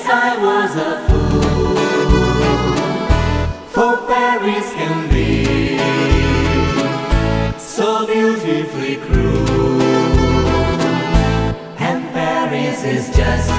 I was a fool, for Paris can be so beautifully cruel, and Paris is just